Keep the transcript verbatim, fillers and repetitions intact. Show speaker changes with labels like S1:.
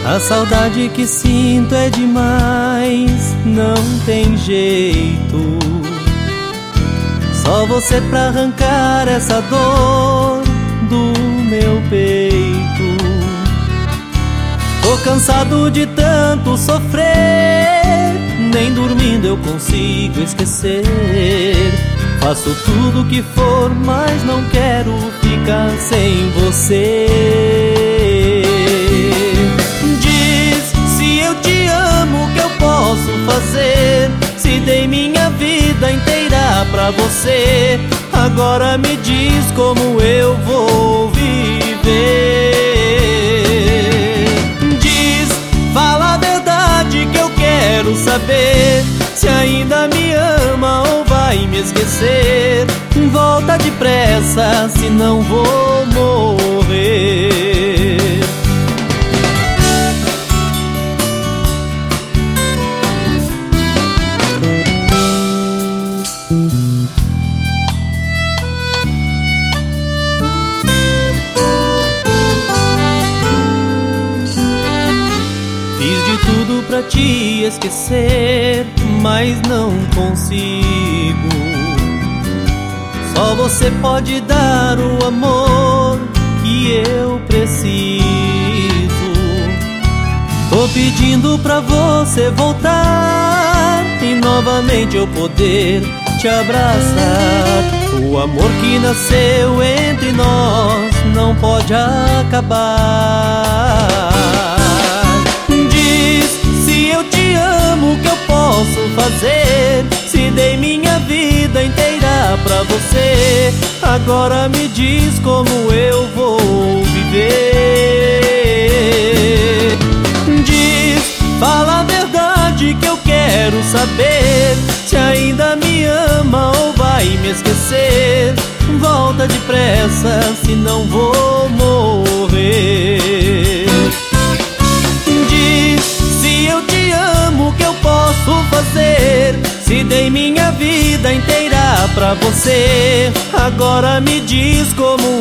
S1: A saudade que sinto é demais, não tem jeito. Só você pra arrancar essa dor do meu peito. Tô cansado de tanto sofrer, nem dormindo eu consigo esquecer. Faço tudo que for, mas não quero ficar sem você. Diz se eu te amo, o que eu posso fazer? Se dei minha vida inteira pra você, agora me diz como eu vou viver. Diz, fala a verdade que eu quero saber, se ainda me ama ou vai me esquecer. Volta depressa, senão vou morrer. Fiz de tudo pra te esquecer, mas não consigo. Só você pode dar o amor que eu preciso. Tô pedindo pra você voltar e novamente eu poder te abraçar. O amor que nasceu entre nós não pode acabar. Diz se eu te amo, o que eu posso fazer? Se dei minha vida inteira pra você, agora me diz como eu vou viver. Diz, fala a verdade que eu quero saber, se ainda me ama ou vai me esquecer. Volta depressa, senão vou morrer. Diz, se eu te amo, o que eu posso fazer? Se dei minha vida inteira pra você, agora me diz como